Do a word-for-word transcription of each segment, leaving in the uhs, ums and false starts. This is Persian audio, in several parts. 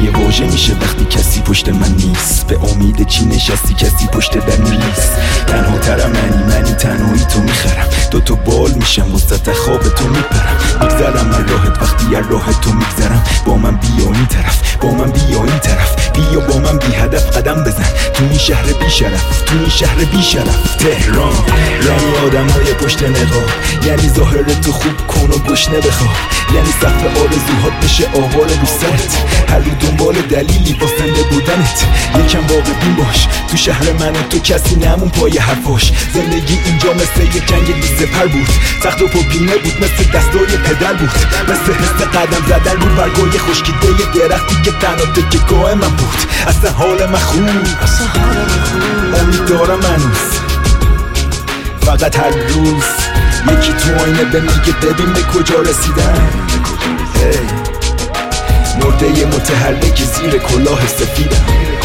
یه واژه میشه وقتی کسی پشت من نیست. به امید چی نشستی کسی پشت در نیست. تنها ترم منی منی تنهایی تو میخرم. دو تا بال میشم وسط خواب تو میپرم. میگذرم من راحت وقتی از راه تو میگذرم. با من بیا این طرف با من بیا این طرف. بیا با من بی هدف قدم بزن تو این شهر بی شرف. تو این شهر بی شرف تهران یعنی آدمای پشت نقاب. یعنی ظاهر تو خوب کن و گشنه بخواب. یعنی سقف آرزوهات بشه آوار رو سرت. هر رو دنبال دلیلی واسنده بودنت. یکم واقع بین باش تو شهر من و تو کسی نمون پای حرفاش. زندگی اینجا مثل یک جنگ دو سپر بود. سخت و پوپینه بود مثل دستای پدر بود. مثل حس قدم زدن بود برگای خشکیده درختی که تنها تکیه‌گاه من بود. اصلا حال من خوب اصلا حال من خوب امید دارم هنوز. فقط هر روز یکی تو آینه به میگه ببین به کجا رسیدم. hey. مرده متحرک زیر کلاه سفیدم.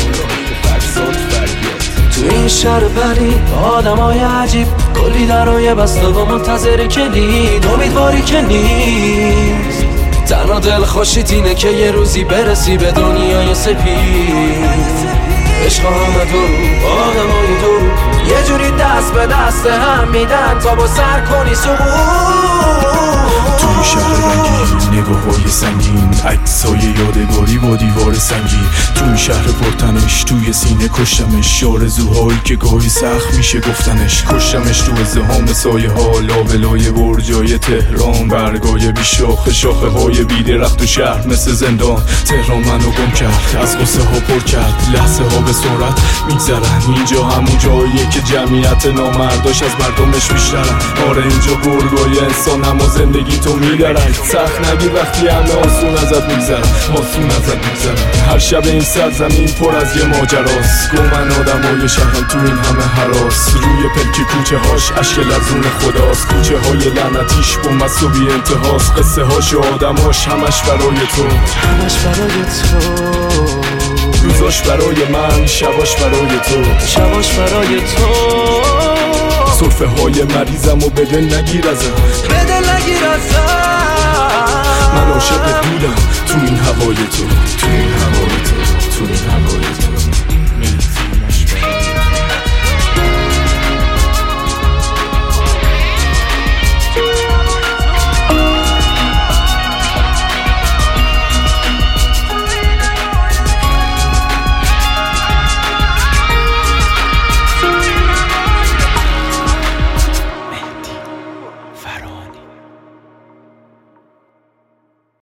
تو این شهر پرید آدمای عجیب. کلی درای بسته و منتظر کلید. امیدواری که نیست. تنها دل خوشیت اینه که یه روزی برسی به دنیای سپید. عشق همه دو آدمای دو یه جوری دست به دست هم میدن تا با سر کنی سقوط. توی شهر رنگین نگاه‌های سنگین. عکسای یادگاری با دیوار سنگی. توی شهر پرتنش توی سینه کشتمش. آرزوهایی که گاهی سخت میشه گفتنش. کشتمش تو ازدحام سایه ها لابلای برجای تهران. برگای بی شاخه شاخه های بی درخت و شهر مثل زندان. تهران منو گم کرد از غصه ها پر کرد. لحظه ها به سرعت میگذرن. اینجا همون جاییه که جمعیت نامرداش از مردمش بیشترن. آره اینجا برگای انسان اما زندگی تو میدارن. سخت نگی وقتی همه آسون ازت میگذرن. آسون ازت میگذرن. هر شب این سرزمین پر از یه ماجراست. گو من آدمای شهرم تو این همه هراس. روی پلک کوچه هاش اشک لرزون خداست. کوچه های لعنتیش بومست و بی انتهاست. قصه هاش و آدماش همش برای تو. همش برای تو. روزاش برای من شباش برای تو. شباش برای تو. صرفه های مریضم و به دل نگیر ازم. به دل نگیر ازم. من عاشق دودم تو این هوای تو. تو این هوای تو. تو این هوای تو.